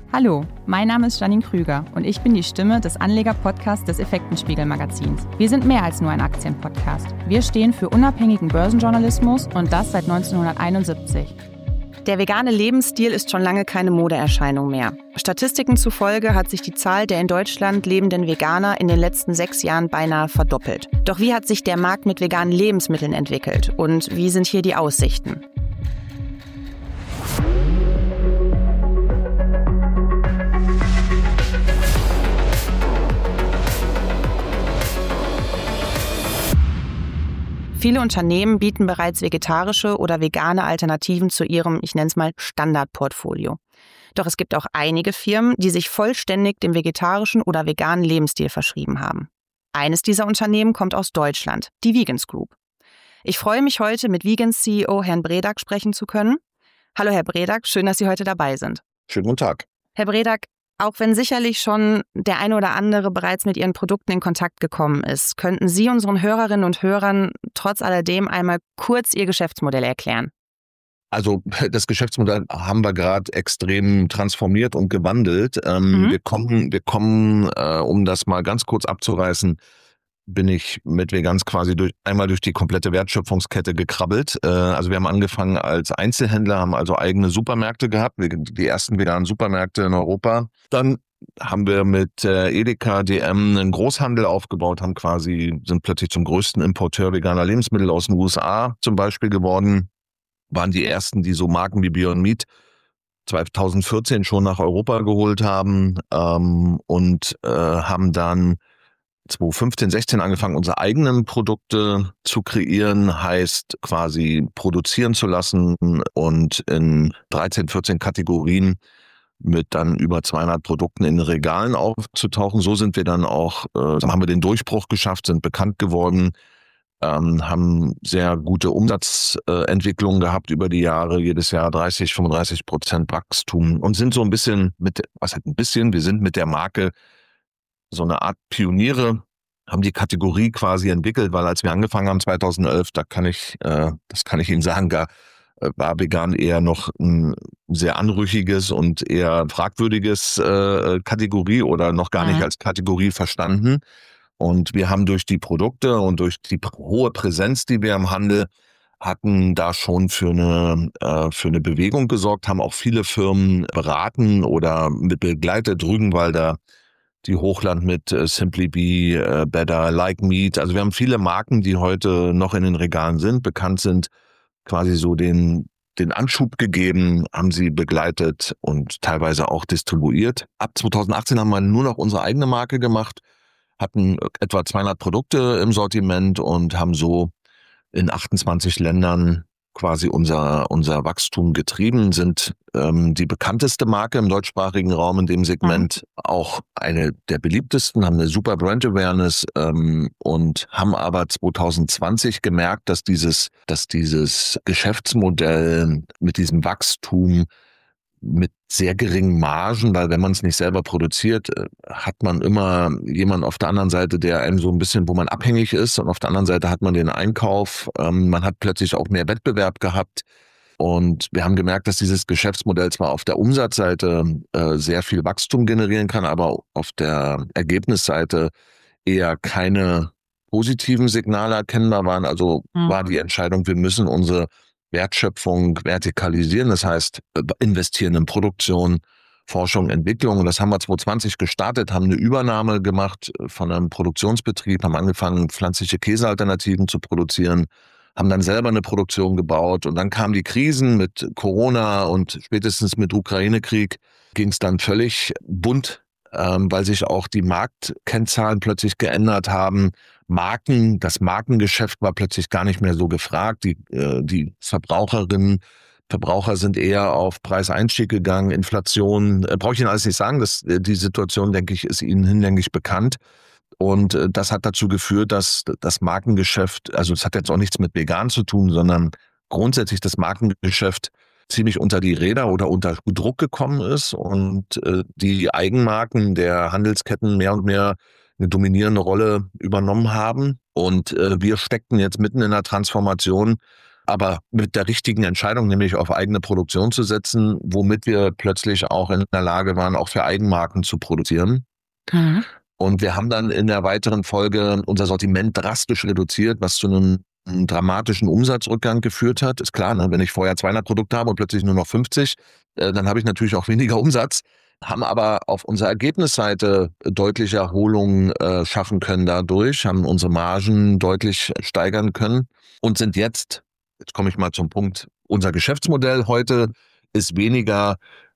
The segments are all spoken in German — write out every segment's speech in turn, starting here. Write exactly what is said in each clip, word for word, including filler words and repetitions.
Hallo, mein Name ist Janine Krüger und ich bin die Stimme des Anleger-Podcasts des Effektenspiegel-Magazins. Wir sind mehr als nur ein Aktienpodcast. Wir stehen für unabhängigen Börsenjournalismus und das seit neunzehnhunderteinundsiebzig. Der vegane Lebensstil ist schon lange keine Modeerscheinung mehr. Statistiken zufolge hat sich die Zahl der in Deutschland lebenden Veganer in den letzten sechs Jahren beinahe verdoppelt. Doch wie hat sich der Markt mit veganen Lebensmitteln entwickelt und wie sind hier die Aussichten? Viele Unternehmen bieten bereits vegetarische oder vegane Alternativen zu ihrem, ich nenne es mal, Standardportfolio. Doch es gibt auch einige Firmen, die sich vollständig dem vegetarischen oder veganen Lebensstil verschrieben haben. Eines dieser Unternehmen kommt aus Deutschland, die Vegans Group. Ich freue mich heute mit Vegans C E O Herrn Bredak sprechen zu können. Hallo Herr Bredak, schön, dass Sie heute dabei sind. Schönen guten Tag. Herr Bredak, auch wenn sicherlich schon der eine oder andere bereits mit Ihren Produkten in Kontakt gekommen ist, könnten Sie unseren Hörerinnen und Hörern trotz alledem einmal kurz Ihr Geschäftsmodell erklären? Also das Geschäftsmodell haben wir gerade extrem transformiert und gewandelt. Ähm, mhm. Wir kommen, wir kommen, äh, um das mal ganz kurz abzureißen, bin ich mit Vegans quasi durch, einmal durch die komplette Wertschöpfungskette gekrabbelt. Äh, also wir haben angefangen als Einzelhändler, haben also eigene Supermärkte gehabt, die ersten veganen Supermärkte in Europa. Dann haben wir mit äh, Edeka, D M einen Großhandel aufgebaut, haben quasi, sind plötzlich zum größten Importeur veganer Lebensmittel aus den U S A zum Beispiel geworden. Waren die ersten, die so Marken wie Beyond Meat zweitausendvierzehn schon nach Europa geholt haben ähm, und äh, haben dann zweitausendfünfzehn, sechzehn angefangen, unsere eigenen Produkte zu kreieren, heißt quasi produzieren zu lassen und in dreizehn, vierzehn Kategorien mit dann über zweihundert Produkten in den Regalen aufzutauchen. So sind wir dann auch, äh, haben wir den Durchbruch geschafft, sind bekannt geworden, ähm, haben sehr gute Umsatzentwicklungen äh, gehabt über die Jahre, jedes Jahr dreißig, fünfunddreißig Prozent Wachstum und sind so ein bisschen mit, was heißt ein bisschen, wir sind mit der Marke so eine Art Pioniere, haben die Kategorie quasi entwickelt, weil als wir angefangen haben zweitausendelf, da kann ich, äh, das kann ich Ihnen sagen, da äh, war vegan eher noch ein sehr anrüchiges und eher fragwürdiges äh, Kategorie oder noch gar mhm. nicht als Kategorie verstanden. Und wir haben durch die Produkte und durch die hohe Präsenz, die wir im Handel hatten, da schon für eine äh, für eine Bewegung gesorgt, haben auch viele Firmen beraten oder mit begleitet. Rügenwalder, die Hochland mit äh, Simply Be, äh, Better, Like Meat. Also wir haben viele Marken, die heute noch in den Regalen sind, bekannt sind, quasi so den den Anschub gegeben, haben sie begleitet und teilweise auch distribuiert. Ab zweitausendachtzehn haben wir nur noch unsere eigene Marke gemacht, hatten etwa zweihundert Produkte im Sortiment und haben so in achtundzwanzig Ländern quasi unser unser Wachstum getrieben, sind ähm, die bekannteste Marke im deutschsprachigen Raum in dem Segment, mhm. auch eine der beliebtesten, haben eine super Brand Awareness ähm, und haben aber zweitausendzwanzig gemerkt, dass dieses dass dieses Geschäftsmodell mit diesem Wachstum mit sehr geringen Margen, weil wenn man es nicht selber produziert, hat man immer jemanden auf der anderen Seite, der einem so ein bisschen, wo man abhängig ist, und auf der anderen Seite hat man den Einkauf. Man hat plötzlich auch mehr Wettbewerb gehabt und wir haben gemerkt, dass dieses Geschäftsmodell zwar auf der Umsatzseite sehr viel Wachstum generieren kann, aber auf der Ergebnisseite eher keine positiven Signale erkennbar waren. Also mhm. war die Entscheidung, wir müssen unsere Wertschöpfung vertikalisieren, das heißt investieren in Produktion, Forschung, Entwicklung. Und das haben wir zweitausendzwanzig gestartet, haben eine Übernahme gemacht von einem Produktionsbetrieb, haben angefangen, pflanzliche Käsealternativen zu produzieren, haben dann selber eine Produktion gebaut und dann kamen die Krisen mit Corona und spätestens mit Ukraine-Krieg ging es dann völlig bunt, ähm, weil sich auch die Marktkennzahlen plötzlich geändert haben. Marken, das Markengeschäft war plötzlich gar nicht mehr so gefragt. Die, äh, die Verbraucherinnen, Verbraucher sind eher auf Preiseinstieg gegangen, Inflation, äh, brauche ich Ihnen alles nicht sagen. Das, äh, die Situation, denke ich, ist Ihnen hinlänglich bekannt. Und äh, das hat dazu geführt, dass das Markengeschäft, also es hat jetzt auch nichts mit vegan zu tun, sondern grundsätzlich das Markengeschäft ziemlich unter die Räder oder unter Druck gekommen ist und äh, die Eigenmarken der Handelsketten mehr und mehr eine dominierende Rolle übernommen haben. Und äh, wir steckten jetzt mitten in der Transformation aber mit der richtigen Entscheidung, nämlich auf eigene Produktion zu setzen, womit wir plötzlich auch in der Lage waren, auch für Eigenmarken zu produzieren. Mhm. Und wir haben dann in der weiteren Folge unser Sortiment drastisch reduziert, was zu einem, einem dramatischen Umsatzrückgang geführt hat. Ist klar, ne? Wenn ich vorher zweihundert Produkte habe und plötzlich nur noch fünfzig, äh, dann habe ich natürlich auch weniger Umsatz. Haben aber auf unserer Ergebnisseite deutliche Erholungen äh, schaffen können dadurch, haben unsere Margen deutlich steigern können und sind jetzt, jetzt komme ich mal zum Punkt, unser Geschäftsmodell heute ist weniger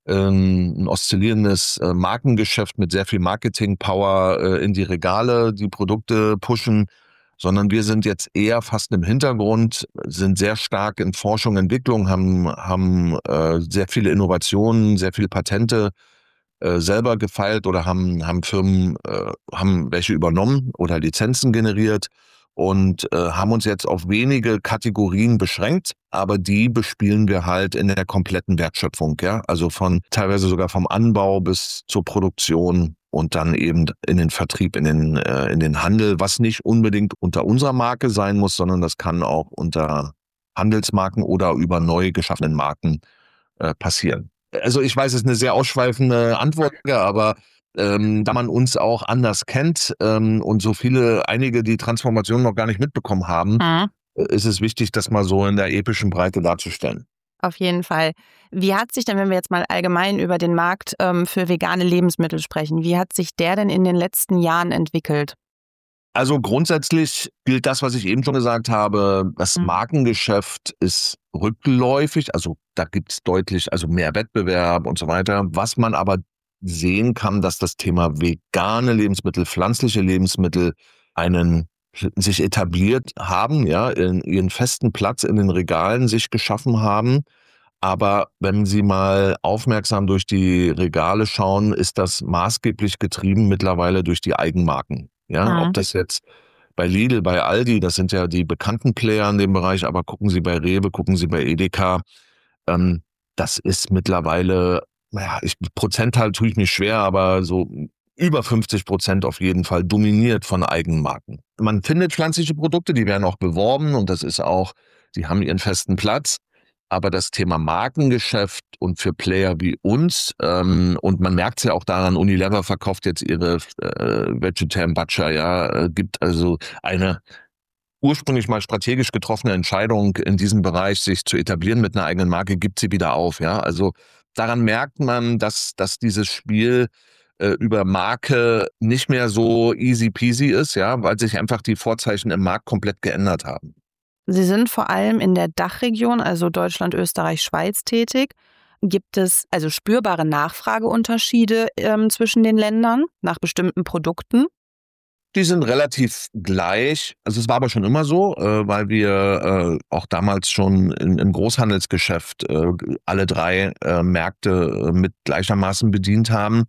ähm, ein oszillierendes äh, Markengeschäft mit sehr viel Marketing-Power äh, in die Regale, die Produkte pushen, sondern wir sind jetzt eher fast im Hintergrund, sind sehr stark in Forschung, Entwicklung, haben, haben äh, sehr viele Innovationen, sehr viele Patente äh, selber gefeilt oder haben, haben Firmen, äh, haben welche übernommen oder Lizenzen generiert und äh, haben uns jetzt auf wenige Kategorien beschränkt, aber die bespielen wir halt in der kompletten Wertschöpfung, ja, also von teilweise sogar vom Anbau bis zur Produktion und dann eben in den Vertrieb, in den äh, in den Handel, was nicht unbedingt unter unserer Marke sein muss, sondern das kann auch unter Handelsmarken oder über neu geschaffenen Marken äh, passieren. Also ich weiß, es ist eine sehr ausschweifende Antwort, aber ähm, da man uns auch anders kennt ähm, und so viele, einige die Transformation noch gar nicht mitbekommen haben, Mhm. äh, ist es wichtig, das mal so in der epischen Breite darzustellen. Auf jeden Fall. Wie hat sich denn, wenn wir jetzt mal allgemein über den Markt ähm, für vegane Lebensmittel sprechen, wie hat sich der denn in den letzten Jahren entwickelt? Also grundsätzlich gilt das, was ich eben schon gesagt habe, das Mhm. Markengeschäft ist rückläufig, also da gibt es deutlich, also mehr Wettbewerb und so weiter. Was man aber sehen kann, dass das Thema vegane Lebensmittel, pflanzliche Lebensmittel einen sich etabliert haben, ja, in ihren festen Platz in den Regalen sich geschaffen haben. Aber wenn Sie mal aufmerksam durch die Regale schauen, ist das maßgeblich getrieben mittlerweile durch die Eigenmarken. Ja, ob Mhm. das jetzt bei Lidl, bei Aldi, das sind ja die bekannten Player in dem Bereich, aber gucken Sie bei Rewe, gucken Sie bei Edeka, ähm, das ist mittlerweile, naja, ich, Prozentteil tue ich mich schwer, aber so über fünfzig Prozent auf jeden Fall dominiert von Eigenmarken. Man findet pflanzliche Produkte, die werden auch beworben und das ist auch, die haben ihren festen Platz. Aber das Thema Markengeschäft und für Player wie uns, ähm, und man merkt es ja auch daran, Unilever verkauft jetzt ihre äh, Vegetarian Butcher, ja, äh, gibt also eine ursprünglich mal strategisch getroffene Entscheidung in diesem Bereich, sich zu etablieren mit einer eigenen Marke, gibt sie wieder auf, ja. Also daran merkt man, dass, dass dieses Spiel äh, über Marke nicht mehr so easy peasy ist, ja, weil sich einfach die Vorzeichen im Markt komplett geändert haben. Sie sind vor allem in der Dachregion, also Deutschland, Österreich, Schweiz tätig. Gibt es also spürbare Nachfrageunterschiede ähm, zwischen den Ländern nach bestimmten Produkten? Die sind relativ gleich. Also es war aber schon immer so, äh, weil wir äh, auch damals schon in, im Großhandelsgeschäft äh, alle drei äh, Märkte äh, mit gleichermaßen bedient haben.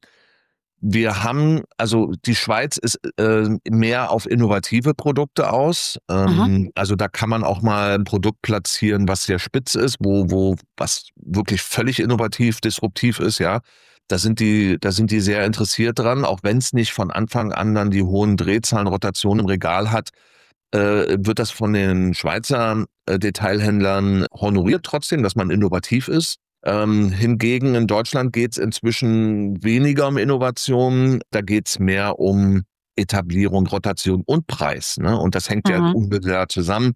Wir haben, also die Schweiz ist äh, mehr auf innovative Produkte aus. Mhm. Ähm, also da kann man auch mal ein Produkt platzieren, was sehr spitz ist, wo, wo, was wirklich völlig innovativ, disruptiv ist, ja. Da sind die, da sind die sehr interessiert dran, auch wenn es nicht von Anfang an dann die hohen Drehzahlen, Rotationen im Regal hat, äh, wird das von den Schweizer äh, Detailhändlern honoriert trotzdem, dass man innovativ ist. Ähm, hingegen in Deutschland geht es inzwischen weniger um Innovation, da geht es mehr um Etablierung, Rotation und Preis, ne? Und das hängt ja Mhm. unmittelbar zusammen.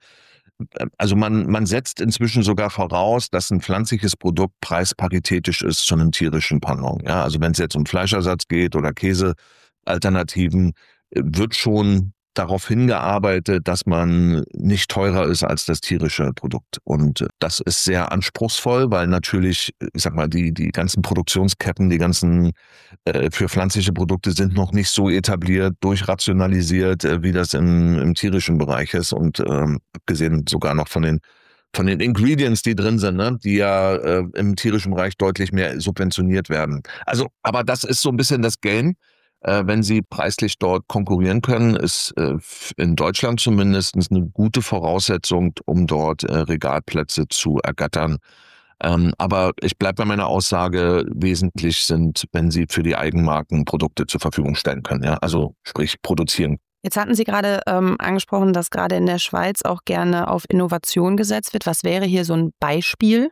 Also man, man setzt inzwischen sogar voraus, dass ein pflanzliches Produkt preisparitätisch ist zu einem tierischen Pendant. Ja, also wenn es jetzt um Fleischersatz geht oder Käsealternativen, äh, wird schon darauf hingearbeitet, dass man nicht teurer ist als das tierische Produkt. Und das ist sehr anspruchsvoll, weil natürlich, ich sag mal, die, die ganzen Produktionsketten, die ganzen äh, für pflanzliche Produkte sind noch nicht so etabliert, durchrationalisiert, äh, wie das im, im tierischen Bereich ist. Und ähm, abgesehen sogar noch von den von den Ingredients, die drin sind, ne, die ja äh, im tierischen Bereich deutlich mehr subventioniert werden. Also, aber das ist so ein bisschen das Game. Äh, wenn sie preislich dort konkurrieren können, ist äh, in Deutschland zumindest eine gute Voraussetzung, um dort äh, Regalplätze zu ergattern. Ähm, aber ich bleibe bei meiner Aussage, wesentlich sind, wenn sie für die Eigenmarken Produkte zur Verfügung stellen können. Ja? Also sprich produzieren Jetzt hatten Sie gerade ähm, angesprochen, dass gerade in der Schweiz auch gerne auf Innovation gesetzt wird. Was wäre hier so ein Beispiel?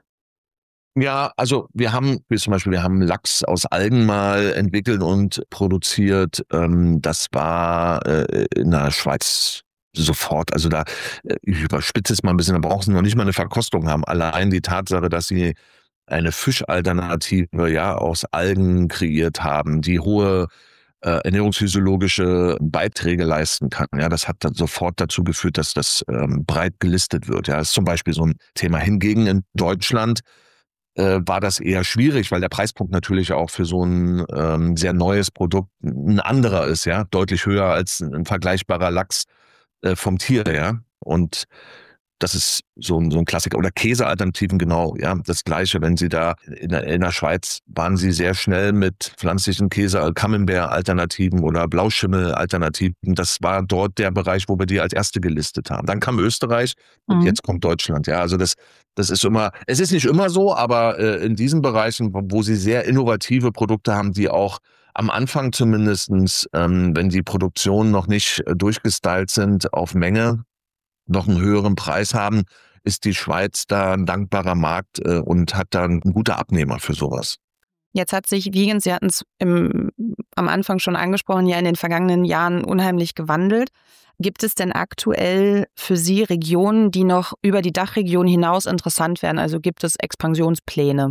Ja, also wir haben, wie zum Beispiel, wir haben Lachs aus Algen mal entwickelt und produziert. Ähm, das war äh, in der Schweiz sofort, also da, äh, ich überspitze es mal ein bisschen, da brauchen sie noch nicht mal eine Verkostung haben. Allein die Tatsache, dass sie eine Fischalternative ja aus Algen kreiert haben, die hohe äh, ernährungsphysiologische Beiträge leisten kann. Ja, das hat dann sofort dazu geführt, dass das ähm, breit gelistet wird. Ja, das ist zum Beispiel so ein Thema. Hingegen in Deutschland äh, war das eher schwierig, weil der Preispunkt natürlich auch für so ein ähm, sehr neues Produkt ein anderer ist, ja, deutlich höher als ein vergleichbarer Lachs äh, vom Tier, ja. Und das ist so ein, so ein Klassiker. Oder Käsealternativen, genau, ja, das Gleiche. Wenn Sie da in der, in der Schweiz waren Sie sehr schnell mit pflanzlichen Käse, Camembert-Alternativen oder Blauschimmel-Alternativen. Das war dort der Bereich, wo wir die als erste gelistet haben. Dann kam Österreich und Mhm. jetzt kommt Deutschland. Ja, also das, das ist immer, es ist nicht immer so, aber äh, in diesen Bereichen, wo Sie sehr innovative Produkte haben, die auch am Anfang zumindestens, ähm, wenn die Produktionen noch nicht äh, durchgestylt sind auf Menge, noch einen höheren Preis haben, ist die Schweiz da ein dankbarer Markt äh, und hat da einen guten Abnehmer für sowas. Jetzt hat sich Vegans, Sie hatten es im, am Anfang schon angesprochen, ja in den vergangenen Jahren unheimlich gewandelt. Gibt es denn aktuell für Sie Regionen, die noch über die Dachregion hinaus interessant werden? Also gibt es Expansionspläne?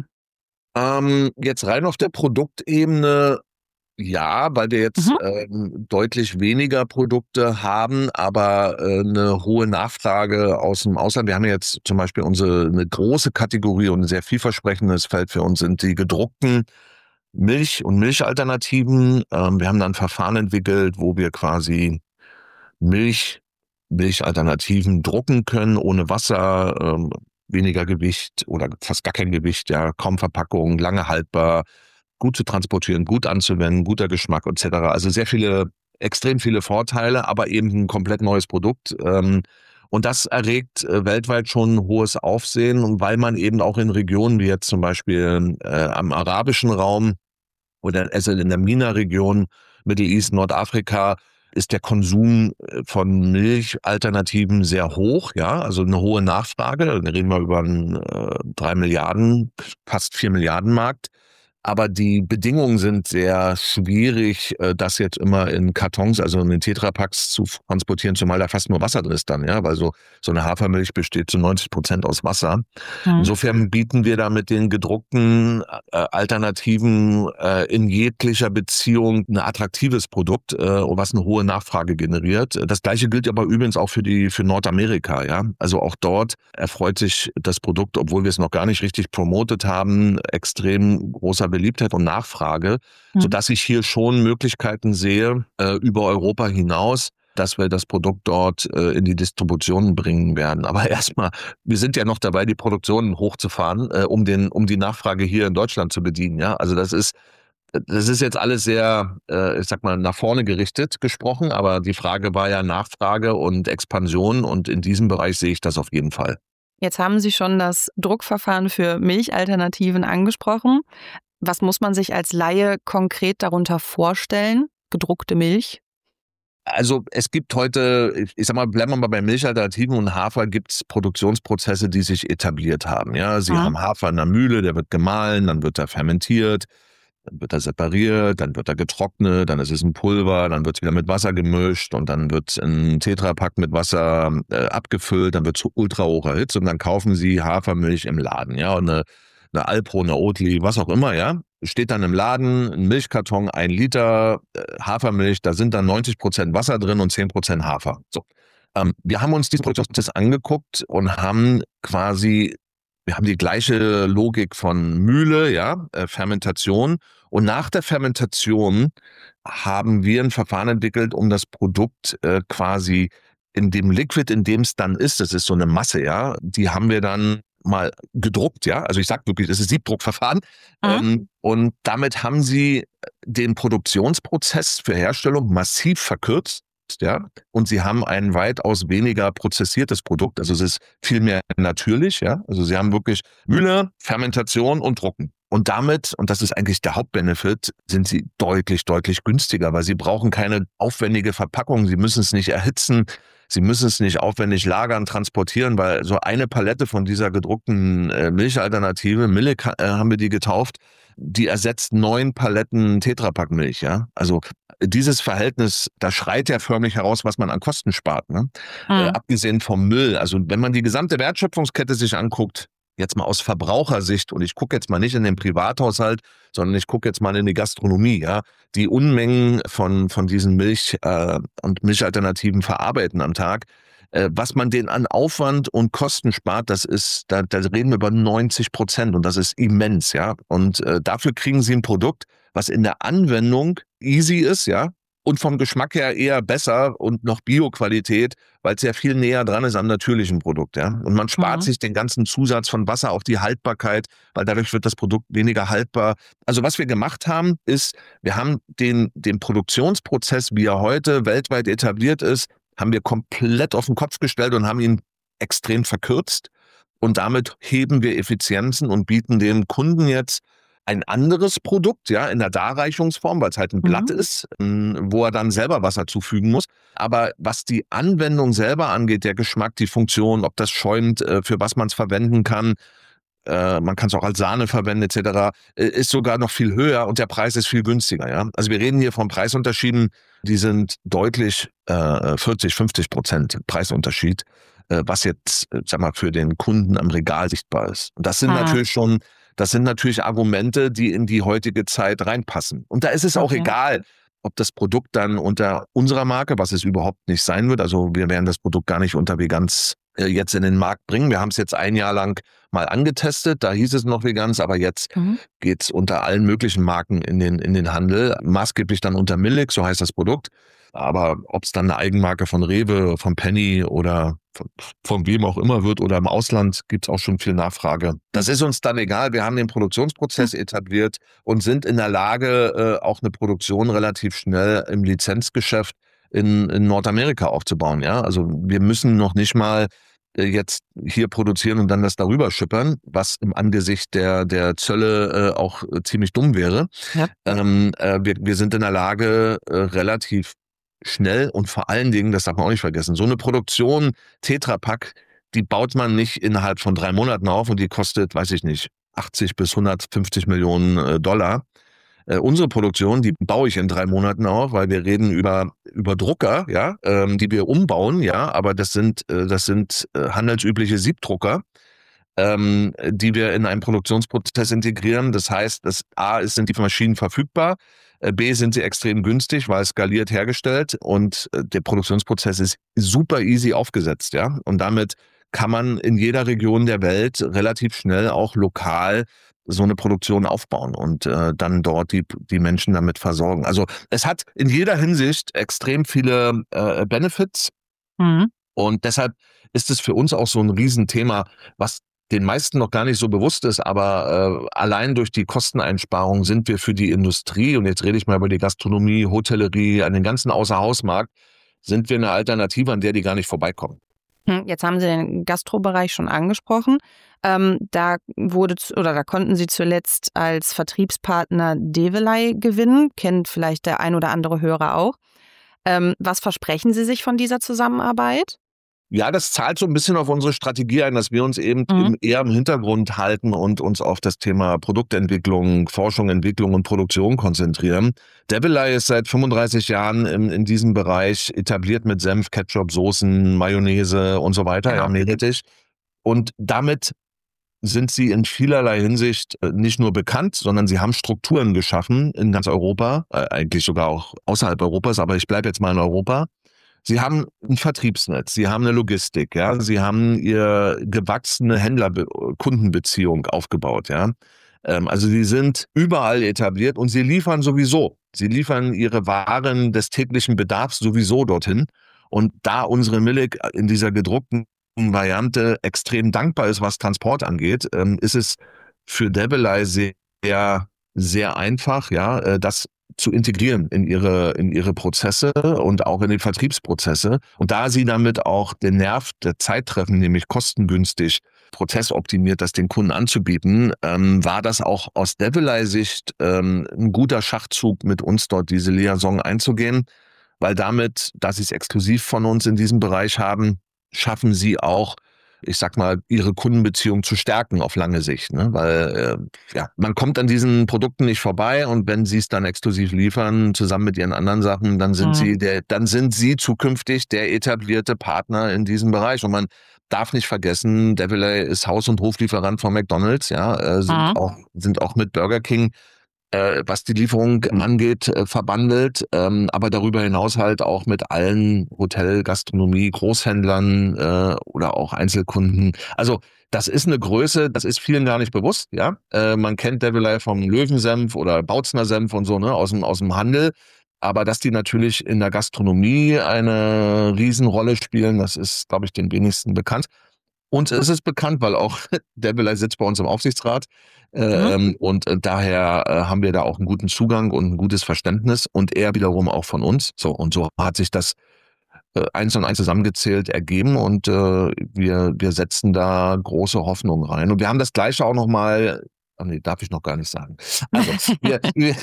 Ähm, jetzt rein auf der Produktebene, ja, weil wir jetzt Mhm. ähm, deutlich weniger Produkte haben, aber äh, eine hohe Nachfrage aus dem Ausland. Wir haben jetzt zum Beispiel unsere eine große Kategorie und ein sehr vielversprechendes Feld für uns sind die gedruckten Milch- und Milchalternativen. Ähm, wir haben dann ein Verfahren entwickelt, wo wir quasi Milch, Milchalternativen drucken können, ohne Wasser, ähm, weniger Gewicht oder fast gar kein Gewicht, ja, kaum Verpackung, lange haltbar, gut zu transportieren, gut anzuwenden, guter Geschmack et cetera. Also sehr viele, extrem viele Vorteile, aber eben ein komplett neues Produkt. Ähm, und das erregt äh, weltweit schon hohes Aufsehen, und weil man eben auch in Regionen wie jetzt zum Beispiel äh, am arabischen Raum oder also in der MENA-Region, Middle East, Nordafrika, ist der Konsum äh, von Milchalternativen sehr hoch, ja, also eine hohe Nachfrage. Da reden wir über einen äh, drei Milliarden, fast vier Milliarden Markt. Aber die Bedingungen sind sehr schwierig, äh, das jetzt immer in Kartons, also in den Tetrapacks zu transportieren, zumal da fast nur Wasser drin ist dann, ja, weil so, so eine Hafermilch besteht zu neunzig Prozent aus Wasser. Mhm. Insofern bieten wir da mit den gedruckten äh, Alternativen äh, in jeglicher Beziehung ein attraktives Produkt, äh, was eine hohe Nachfrage generiert. Das Gleiche gilt aber übrigens auch für die für Nordamerika, ja. Also auch dort erfreut sich das Produkt, obwohl wir es noch gar nicht richtig promotet haben, extrem großer Beliebtheit und Nachfrage, Mhm. sodass ich hier schon Möglichkeiten sehe, äh, über Europa hinaus, dass wir das Produkt dort äh, in die Distribution bringen werden. Aber erstmal, wir sind ja noch dabei, die Produktion hochzufahren, äh, um den, um die Nachfrage hier in Deutschland zu bedienen. Ja, also das ist, das ist jetzt alles sehr, äh, ich sag mal, nach vorne gerichtet gesprochen. Aber die Frage war ja Nachfrage und Expansion, und in diesem Bereich sehe ich das auf jeden Fall. Jetzt haben Sie schon das Druckverfahren für Milchalternativen angesprochen. Was muss man sich als Laie konkret darunter vorstellen? Gedruckte Milch? Also es gibt heute, ich sag mal, bleiben wir mal bei Milchalternativen und Hafer, gibt es Produktionsprozesse, die sich etabliert haben. Ja, Sie Mhm. haben Hafer in der Mühle, der wird gemahlen, dann wird er fermentiert, dann wird er separiert, dann wird er getrocknet, dann ist es ein Pulver, dann wird es wieder mit Wasser gemischt und dann wird ein Tetrapack mit Wasser äh, abgefüllt, dann wird es ultra hoch erhitzt und dann kaufen Sie Hafermilch im Laden, ja, und eine, eine Alpro, eine Oatly, was auch immer, ja. Steht dann im Laden ein Milchkarton, ein Liter äh, Hafermilch, da sind dann neunzig Prozent Wasser drin und zehn Prozent Hafer. So. Ähm, wir haben uns diesen Produktionsprozess angeguckt und haben quasi, wir haben die gleiche Logik von Mühle, ja, äh, Fermentation. Und nach der Fermentation haben wir ein Verfahren entwickelt, um das Produkt äh, quasi in dem Liquid, in dem es dann ist, das ist so eine Masse, ja, die haben wir dann mal gedruckt, ja, also ich sag wirklich, das ist Siebdruckverfahren. Mhm. Ähm, und damit haben sie den Produktionsprozess für Herstellung massiv verkürzt, ja, und sie haben ein weitaus weniger prozessiertes Produkt, also es ist viel mehr natürlich, ja, also sie haben wirklich Mühle, Fermentation und Drucken. Und damit, und das ist eigentlich der Hauptbenefit, sind sie deutlich, deutlich günstiger, weil sie brauchen keine aufwendige Verpackung, sie müssen es nicht erhitzen, sie müssen es nicht aufwendig lagern, transportieren, weil so eine Palette von dieser gedruckten äh, Milchalternative, Millik äh, haben wir die getauft, die ersetzt neun Paletten Tetrapack-Milch, ja. Also dieses Verhältnis, da schreit ja förmlich heraus, was man an Kosten spart, ne? Mhm. Äh, abgesehen vom Müll. Also wenn man die gesamte Wertschöpfungskette sich anguckt, jetzt mal aus Verbrauchersicht, und ich gucke jetzt mal nicht in den Privathaushalt, sondern ich gucke jetzt mal in die Gastronomie, ja, die Unmengen von von diesen Milch äh, und Milchalternativen verarbeiten am Tag, äh, was man denen an Aufwand und Kosten spart, das ist, da, da reden wir über neunzig Prozent und das ist immens, ja. Und äh, dafür kriegen sie ein Produkt, was in der Anwendung easy ist, ja, und vom Geschmack her eher besser und noch Bio-Qualität, weil es ja viel näher dran ist am natürlichen Produkt, ja. Und man spart mhm. sich den ganzen Zusatz von Wasser, auch die Haltbarkeit, weil dadurch wird das Produkt weniger haltbar. Also was wir gemacht haben, ist, wir haben den, den Produktionsprozess, wie er heute weltweit etabliert ist, haben wir komplett auf den Kopf gestellt und haben ihn extrem verkürzt. Und damit heben wir Effizienzen und bieten den Kunden jetzt ein anderes Produkt, ja, in der Darreichungsform, weil es halt ein Blatt mhm. ist, wo er dann selber Wasser zufügen muss. Aber was die Anwendung selber angeht, der Geschmack, die Funktion, ob das schäumt, für was man es verwenden kann, äh, man kann es auch als Sahne verwenden et cetera, ist sogar noch viel höher und der Preis ist viel günstiger, ja. Also wir reden hier von Preisunterschieden, die sind deutlich äh, vierzig, fünfzig Prozent Preisunterschied, äh, was jetzt, sag mal, für den Kunden am Regal sichtbar ist. Und das sind ah. natürlich schon Das sind natürlich Argumente, die in die heutige Zeit reinpassen. Und da ist es auch okay. egal, ob das Produkt dann unter unserer Marke, was es überhaupt nicht sein wird, also wir werden das Produkt gar nicht unter Veganz äh, jetzt in den Markt bringen. Wir haben es jetzt ein Jahr lang mal angetestet, da hieß es noch Veganz, aber jetzt mhm. geht's unter allen möglichen Marken in den, in den Handel. Maßgeblich dann unter Millik, so heißt das Produkt. Aber ob es dann eine Eigenmarke von Rewe, von Penny oder von, von wem auch immer wird oder im Ausland, gibt es auch schon viel Nachfrage. Das ist uns dann egal. Wir haben den Produktionsprozess mhm. etabliert und sind in der Lage, äh, auch eine Produktion relativ schnell im Lizenzgeschäft in, in Nordamerika aufzubauen. Ja, also wir müssen noch nicht mal äh, jetzt hier produzieren und dann das darüber schippern, was im Angesicht der, der Zölle äh, auch äh, ziemlich dumm wäre. Ja. Ähm, äh, wir, wir sind in der Lage, äh, relativ schnell und vor allen Dingen, das darf man auch nicht vergessen, so eine Produktion Tetrapack, die baut man nicht innerhalb von drei Monaten auf und die kostet, weiß ich nicht, achtzig bis hundertfünfzig Millionen Dollar. Äh, unsere Produktion, die baue ich in drei Monaten auf, weil wir reden über über Drucker, ja, ähm, die wir umbauen, ja, aber das sind äh, das sind äh, handelsübliche Siebdrucker, ähm, die wir in einen Produktionsprozess integrieren. Das heißt, das A ist, sind die Maschinen verfügbar, B sind sie extrem günstig, weil skaliert hergestellt und der Produktionsprozess ist super easy aufgesetzt, ja. Und damit kann man in jeder Region der Welt relativ schnell auch lokal so eine Produktion aufbauen und äh, dann dort die die Menschen damit versorgen. Also es hat in jeder Hinsicht extrem viele äh, Benefits mhm. und deshalb ist es für uns auch so ein Riesenthema, was den meisten noch gar nicht so bewusst ist, aber äh, allein durch die Kosteneinsparung sind wir für die Industrie, und jetzt rede ich mal über die Gastronomie, Hotellerie, an den ganzen Außerhausmarkt, sind wir eine Alternative, an der die gar nicht vorbeikommen. Jetzt haben Sie den Gastrobereich schon angesprochen. Ähm, da wurde oder da konnten Sie zuletzt als Vertriebspartner Develey gewinnen, kennt vielleicht der ein oder andere Hörer auch. Ähm, was versprechen Sie sich von dieser Zusammenarbeit? Ja, das zahlt so ein bisschen auf unsere Strategie ein, dass wir uns eben mhm. im, eher im Hintergrund halten und uns auf das Thema Produktentwicklung, Forschung, Entwicklung und Produktion konzentrieren. Develey ist seit fünfunddreißig Jahren in, in diesem Bereich etabliert mit Senf, Ketchup, Soßen, Mayonnaise und so weiter, genau. ja, Meerrettich. Und damit sind sie in vielerlei Hinsicht nicht nur bekannt, sondern sie haben Strukturen geschaffen in ganz Europa, äh, eigentlich sogar auch außerhalb Europas, aber ich bleibe jetzt mal in Europa. Sie haben ein Vertriebsnetz, sie haben eine Logistik, ja, sie haben ihr gewachsene Händler-Kundenbeziehung aufgebaut, ja. Ähm, also sie sind überall etabliert und sie liefern sowieso. Sie liefern ihre Waren des täglichen Bedarfs sowieso dorthin. Und da unsere Millik in dieser gedruckten Variante extrem dankbar ist, was Transport angeht, ähm, ist es für Develey sehr, sehr einfach, ja, das zu integrieren in ihre in ihre Prozesse und auch in die Vertriebsprozesse. Und da sie damit auch den Nerv der Zeit treffen, nämlich kostengünstig prozessoptimiert, das den Kunden anzubieten, ähm, war das auch aus Deviley-Sicht ähm, ein guter Schachzug, mit uns dort diese Liaison einzugehen, weil damit, da sie es exklusiv von uns in diesem Bereich haben, schaffen sie auch, ich sag mal, ihre Kundenbeziehung zu stärken auf lange Sicht, ne? Weil äh, ja, man kommt an diesen Produkten nicht vorbei und wenn sie es dann exklusiv liefern, zusammen mit ihren anderen Sachen, dann sind mhm. sie der, dann sind sie zukünftig der etablierte Partner in diesem Bereich. Und man darf nicht vergessen, Deviley ist Haus- und Hoflieferant von McDonald's, ja, äh, sind mhm. auch sind auch mit Burger King, äh, was die Lieferung angeht, äh, verbandelt, ähm, aber darüber hinaus halt auch mit allen Hotel-, Gastronomie-, Großhändlern äh, oder auch Einzelkunden. Also das ist eine Größe, das ist vielen gar nicht bewusst, ja. Äh, man kennt Deviley vom Löwensenf oder Bautzner Senf und so, ne, aus dem aus dem Handel. Aber dass die natürlich in der Gastronomie eine Riesenrolle spielen, das ist, glaube ich, den wenigsten bekannt. Uns ist es bekannt, weil auch Deviley sitzt bei uns im Aufsichtsrat. Äh, mhm. Und äh, daher äh, haben wir da auch einen guten Zugang und ein gutes Verständnis und er wiederum auch von uns. So, und so hat sich das äh, eins und eins zusammengezählt ergeben und äh, wir, wir setzen da große Hoffnungen rein. Und wir haben das Gleiche auch nochmal, oh nee, darf ich noch gar nicht sagen. Also, wir, wir,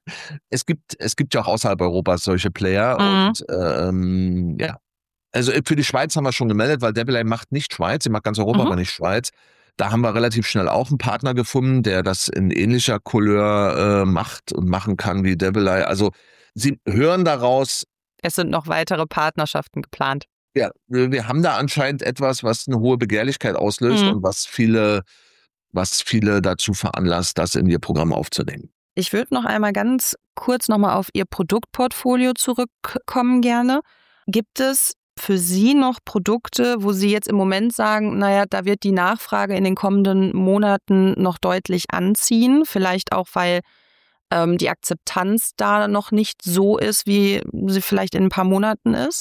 es gibt, es gibt ja auch außerhalb Europas solche Player mhm. und ähm, ja. Also für die Schweiz haben wir schon gemeldet, weil Deviley macht nicht Schweiz, sie macht ganz Europa, mhm. aber nicht Schweiz. Da haben wir relativ schnell auch einen Partner gefunden, der das in ähnlicher Couleur äh, macht und machen kann wie Deviley. Also Sie hören daraus... Es sind noch weitere Partnerschaften geplant. Ja, wir, wir haben da anscheinend etwas, was eine hohe Begehrlichkeit auslöst mhm. und was viele, was viele dazu veranlasst, das in ihr Programm aufzunehmen. Ich würde noch einmal ganz kurz nochmal auf Ihr Produktportfolio zurückkommen gerne. Gibt es für Sie noch Produkte, wo Sie jetzt im Moment sagen, naja, da wird die Nachfrage in den kommenden Monaten noch deutlich anziehen? Vielleicht auch, weil ähm, die Akzeptanz da noch nicht so ist, wie sie vielleicht in ein paar Monaten ist?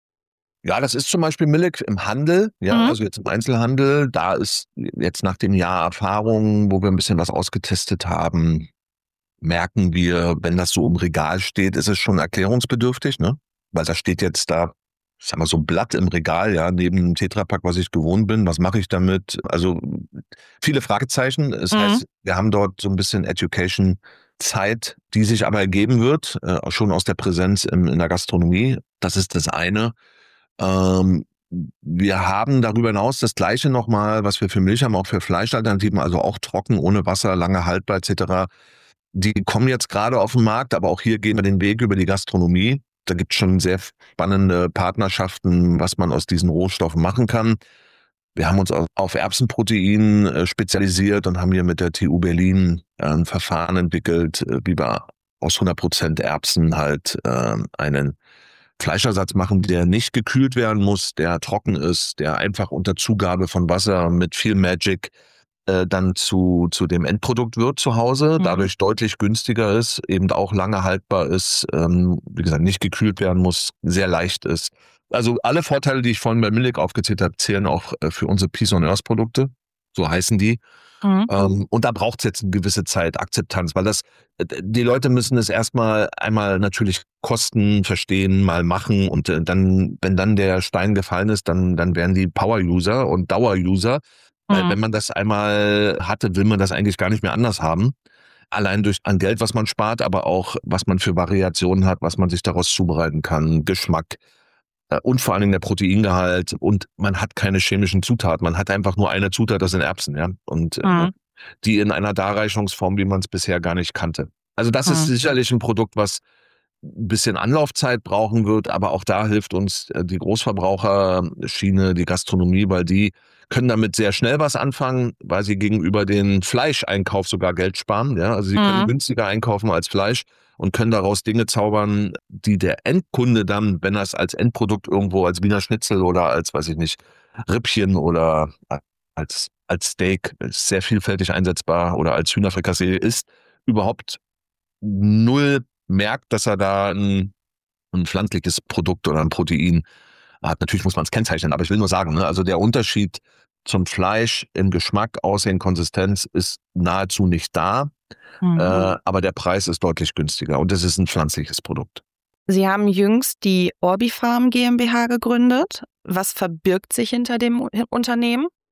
Ja, das ist zum Beispiel Millik im Handel, ja, mhm. also jetzt im Einzelhandel. Da ist jetzt nach dem Jahr Erfahrung, wo wir ein bisschen was ausgetestet haben, merken wir, wenn das so im Regal steht, ist es schon erklärungsbedürftig, ne? Weil da steht jetzt da, ich sag mal, so ein Blatt im Regal, ja, neben einem Tetrapack, was ich gewohnt bin. Was mache ich damit? Also viele Fragezeichen. Das mhm. heißt, wir haben dort so ein bisschen Education-Zeit, die sich aber ergeben wird, äh, schon aus der Präsenz im, in der Gastronomie. Das ist das eine. Ähm, wir haben darüber hinaus das Gleiche nochmal, was wir für Milch haben, auch für Fleischalternativen, also auch trocken, ohne Wasser, lange haltbar et cetera. Die kommen jetzt gerade auf den Markt, aber auch hier gehen wir den Weg über die Gastronomie. Da gibt es schon sehr spannende Partnerschaften, was man aus diesen Rohstoffen machen kann. Wir haben uns auf Erbsenprotein spezialisiert und haben hier mit der T U Berlin ein Verfahren entwickelt, wie wir aus hundert Prozent Erbsen halt einen Fleischersatz machen, der nicht gekühlt werden muss, der trocken ist, der einfach unter Zugabe von Wasser mit viel Magic dann zu zu dem Endprodukt wird zu Hause, dadurch mhm. deutlich günstiger ist, eben auch lange haltbar ist, ähm, wie gesagt, nicht gekühlt werden muss, sehr leicht ist. Also alle Vorteile, die ich vorhin bei Millik aufgezählt habe, zählen auch äh, für unsere Peace on Earth Produkte, so heißen die. Mhm. Ähm, und da braucht es jetzt eine gewisse Zeit, Akzeptanz, weil das, die Leute müssen es erstmal einmal natürlich Kosten verstehen, mal machen und äh, dann, wenn dann der Stein gefallen ist, dann, dann werden die Power-User und Dauer-User. Weil mhm. wenn man das einmal hatte, will man das eigentlich gar nicht mehr anders haben. Allein durch an Geld, was man spart, aber auch, was man für Variationen hat, was man sich daraus zubereiten kann, Geschmack äh, und vor allen Dingen der Proteingehalt. Und man hat keine chemischen Zutaten. Man hat einfach nur eine Zutat, das sind Erbsen, ja. Und mhm. äh, die in einer Darreichungsform, wie man es bisher gar nicht kannte. Also das mhm. ist sicherlich ein Produkt, was ein bisschen Anlaufzeit brauchen wird, aber auch da hilft uns die Großverbraucherschiene, die Gastronomie, weil die können damit sehr schnell was anfangen, weil sie gegenüber den Fleischeinkauf sogar Geld sparen. Ja, also sie mhm. können günstiger einkaufen als Fleisch und können daraus Dinge zaubern, die der Endkunde dann, wenn er es als Endprodukt irgendwo als Wiener Schnitzel oder als, weiß ich nicht, Rippchen oder als, als Steak, sehr vielfältig einsetzbar, oder als Hühnerfrikassee isst, überhaupt null merkt, dass er da ein, ein pflanzliches Produkt oder ein Protein hat. Natürlich muss man es kennzeichnen, aber ich will nur sagen, ne, also der Unterschied zum Fleisch im Geschmack, Aussehen, Konsistenz ist nahezu nicht da, mhm. äh, aber der Preis ist deutlich günstiger und es ist ein pflanzliches Produkt. Sie haben jüngst die Orbifarm GmbH gegründet. Was verbirgt sich hinter dem Unternehmen?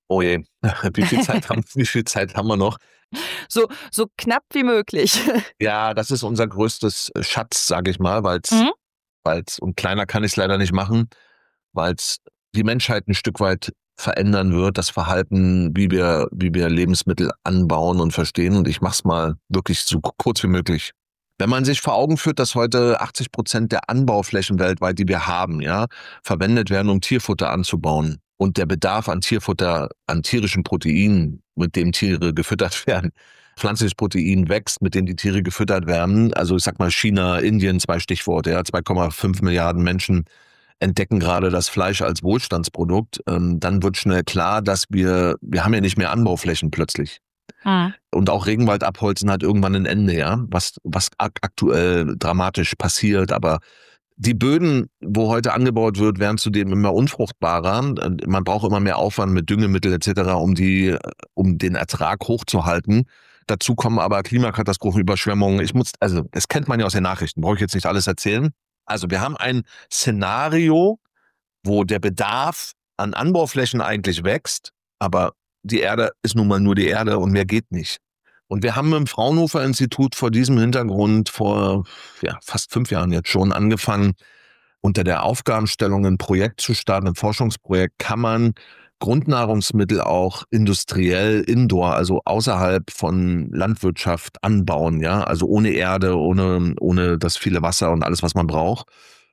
Oh je, wie viel Zeit haben, wie viel Zeit haben wir noch? So, so knapp wie möglich. Ja, das ist unser größtes Schatz, sage ich mal, weil es, Mhm. weil's, und kleiner kann ich es leider nicht machen, weil es die Menschheit ein Stück weit verändern wird, das Verhalten, wie wir, wie wir Lebensmittel anbauen und verstehen. Und ich mache es mal wirklich so kurz wie möglich. Wenn man sich vor Augen führt, dass heute achtzig Prozent der Anbauflächen weltweit, die wir haben, ja, verwendet werden, um Tierfutter anzubauen. Und der Bedarf an Tierfutter, an tierischen Proteinen, mit dem Tiere gefüttert werden, pflanzliches Protein wächst, mit dem die Tiere gefüttert werden. Also ich sag mal China, Indien, zwei Stichworte, ja, zwei Komma fünf Milliarden Menschen entdecken gerade das Fleisch als Wohlstandsprodukt. Ähm, dann wird schnell klar, dass wir, wir haben ja nicht mehr Anbauflächen plötzlich. Mhm. Und auch Regenwald abholzen hat irgendwann ein Ende, ja, was, was ak- aktuell dramatisch passiert. Aber die Böden, wo heute angebaut wird, werden zudem immer unfruchtbarer. Man braucht immer mehr Aufwand mit Düngemittel et cetera, um die, um den Ertrag hochzuhalten. Dazu kommen aber Klimakatastrophen, Überschwemmungen. Ich muss, also das kennt man ja aus den Nachrichten, brauche ich jetzt nicht alles erzählen. Also wir haben ein Szenario, wo der Bedarf an Anbauflächen eigentlich wächst, aber die Erde ist nun mal nur die Erde und mehr geht nicht. Und wir haben im Fraunhofer-Institut vor diesem Hintergrund vor ja, fast fünf Jahren jetzt schon angefangen, unter der Aufgabenstellung ein Projekt zu starten, ein Forschungsprojekt. Kann man Grundnahrungsmittel auch industriell, indoor, also außerhalb von Landwirtschaft anbauen, ja, also ohne Erde, ohne, ohne das viele Wasser und alles, was man braucht.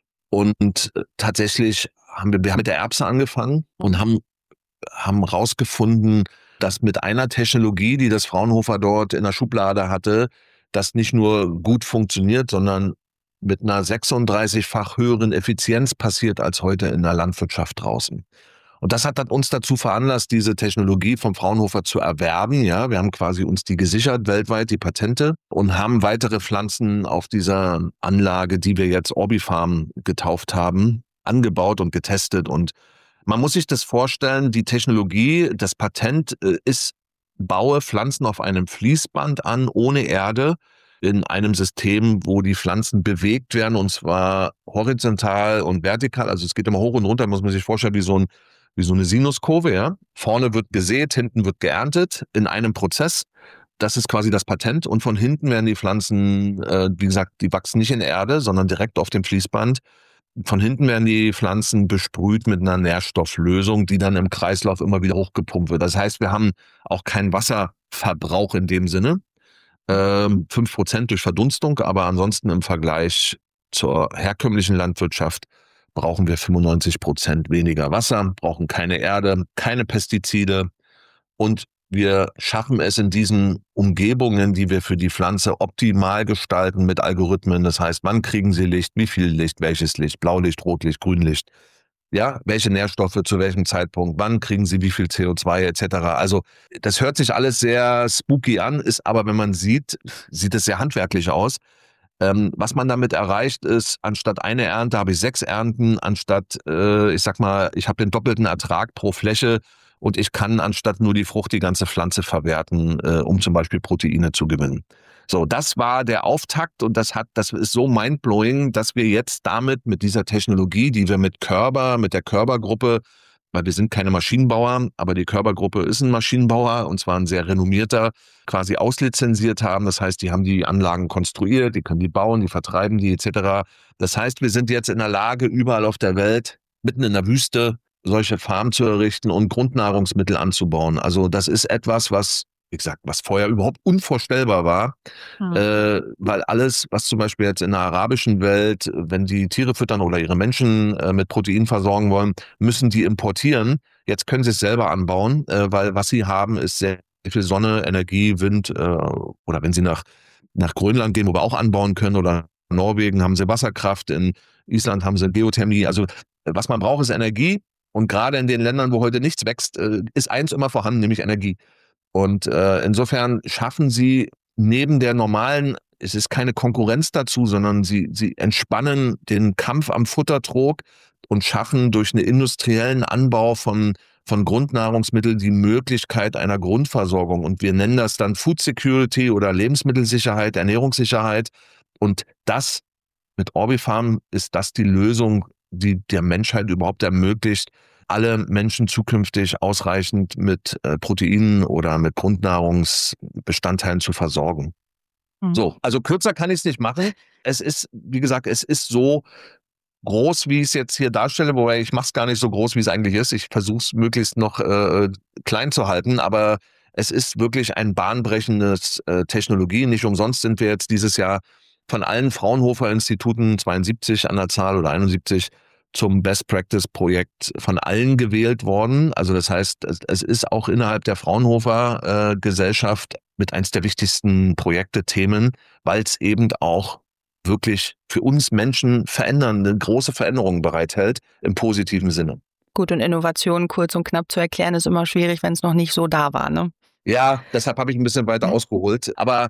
Und tatsächlich haben wir, wir haben mit der Erbse angefangen und haben, haben rausgefunden, dass mit einer Technologie, die das Fraunhofer dort in der Schublade hatte, das nicht nur gut funktioniert, sondern mit einer sechsunddreißigfach höheren Effizienz passiert als heute in der Landwirtschaft draußen. Und das hat dann uns dazu veranlasst, diese Technologie vom Fraunhofer zu erwerben. Ja, wir haben quasi uns die gesichert weltweit, die Patente, und haben weitere Pflanzen auf dieser Anlage, die wir jetzt Orbifarm getauft haben, angebaut und getestet. Und man muss sich das vorstellen, die Technologie, das Patent ist, baue Pflanzen auf einem Fließband an, ohne Erde, in einem System, wo die Pflanzen bewegt werden, und zwar horizontal und vertikal. Also es geht immer hoch und runter, muss man sich vorstellen, wie so ein wie so eine Sinuskurve, ja. Vorne wird gesät, hinten wird geerntet in einem Prozess. Das ist quasi das Patent. Und von hinten werden die Pflanzen, äh, wie gesagt, die wachsen nicht in der Erde, sondern direkt auf dem Fließband. Von hinten werden die Pflanzen besprüht mit einer Nährstofflösung, die dann im Kreislauf immer wieder hochgepumpt wird. Das heißt, wir haben auch keinen Wasserverbrauch in dem Sinne. Ähm, fünf Prozent durch Verdunstung, aber ansonsten im Vergleich zur herkömmlichen Landwirtschaft brauchen wir fünfundneunzig Prozent weniger Wasser, brauchen keine Erde, keine Pestizide, und wir schaffen es in diesen Umgebungen, die wir für die Pflanze optimal gestalten mit Algorithmen. Das heißt, wann kriegen sie Licht, wie viel Licht, welches Licht, Blaulicht, Rotlicht, Grünlicht, ja, welche Nährstoffe zu welchem Zeitpunkt, wann kriegen sie wie viel C O zwei et cetera. Also das hört sich alles sehr spooky an, ist aber, wenn man sieht, sieht es sehr handwerklich aus. Ähm, was man damit erreicht ist, anstatt eine Ernte habe ich sechs Ernten, anstatt, äh, ich sag mal, ich habe den doppelten Ertrag pro Fläche, und ich kann anstatt nur die Frucht die ganze Pflanze verwerten, äh, um zum Beispiel Proteine zu gewinnen. So, das war der Auftakt, und das hat, das ist so mindblowing, dass wir jetzt damit mit dieser Technologie, die wir mit Körber, mit der Körbergruppe, weil wir sind keine Maschinenbauer, aber die Körbergruppe ist ein Maschinenbauer, und zwar ein sehr renommierter, quasi auslizenziert haben. Das heißt, die haben die Anlagen konstruiert, die können die bauen, die vertreiben die et cetera. Das heißt, wir sind jetzt in der Lage, überall auf der Welt, mitten in der Wüste, solche Farmen zu errichten und Grundnahrungsmittel anzubauen. Also das ist etwas, was, wie gesagt, was vorher überhaupt unvorstellbar war, mhm. äh, weil alles, was zum Beispiel jetzt in der arabischen Welt, wenn die Tiere füttern oder ihre Menschen äh, mit Protein versorgen wollen, müssen die importieren. Jetzt können sie es selber anbauen, äh, weil was sie haben, ist sehr viel Sonne, Energie, Wind, äh, oder wenn sie nach, nach Grönland gehen, wo wir auch anbauen können, oder Norwegen, haben sie Wasserkraft, in Island haben sie Geothermie. Also was man braucht, ist Energie. Und gerade in den Ländern, wo heute nichts wächst, ist eins immer vorhanden, nämlich Energie. Und äh, insofern schaffen sie neben der normalen, es ist keine Konkurrenz dazu, sondern sie, sie entspannen den Kampf am Futtertrog und schaffen durch einen industriellen Anbau von, von Grundnahrungsmitteln die Möglichkeit einer Grundversorgung. Und wir nennen das dann Food Security oder Lebensmittelsicherheit, Ernährungssicherheit. Und das mit Orbifarm ist das die Lösung, die der Menschheit überhaupt ermöglicht, alle Menschen zukünftig ausreichend mit äh, Proteinen oder mit Grundnahrungsbestandteilen zu versorgen. Mhm. So, also kürzer kann ich es nicht machen. Es ist, wie gesagt, es ist so groß, wie ich es jetzt hier darstelle, wobei ich mache es gar nicht so groß, wie es eigentlich ist. Ich versuche es möglichst noch äh, klein zu halten, aber es ist wirklich ein bahnbrechendes äh, Technologie. Nicht umsonst sind wir jetzt dieses Jahr von allen Fraunhofer-Instituten, zweiundsiebzig an der Zahl oder einundsiebzig, zum Best-Practice-Projekt von allen gewählt worden. Also das heißt, es, es ist auch innerhalb der Fraunhofer-Gesellschaft mit eins der wichtigsten Projekte, Themen, weil es eben auch wirklich für uns Menschen verändernde, große Veränderungen bereithält, im positiven Sinne. Gut, und Innovation kurz und knapp zu erklären, ist immer schwierig, wenn es noch nicht so da war, ne? Ja, deshalb habe ich ein bisschen weiter ausgeholt. Aber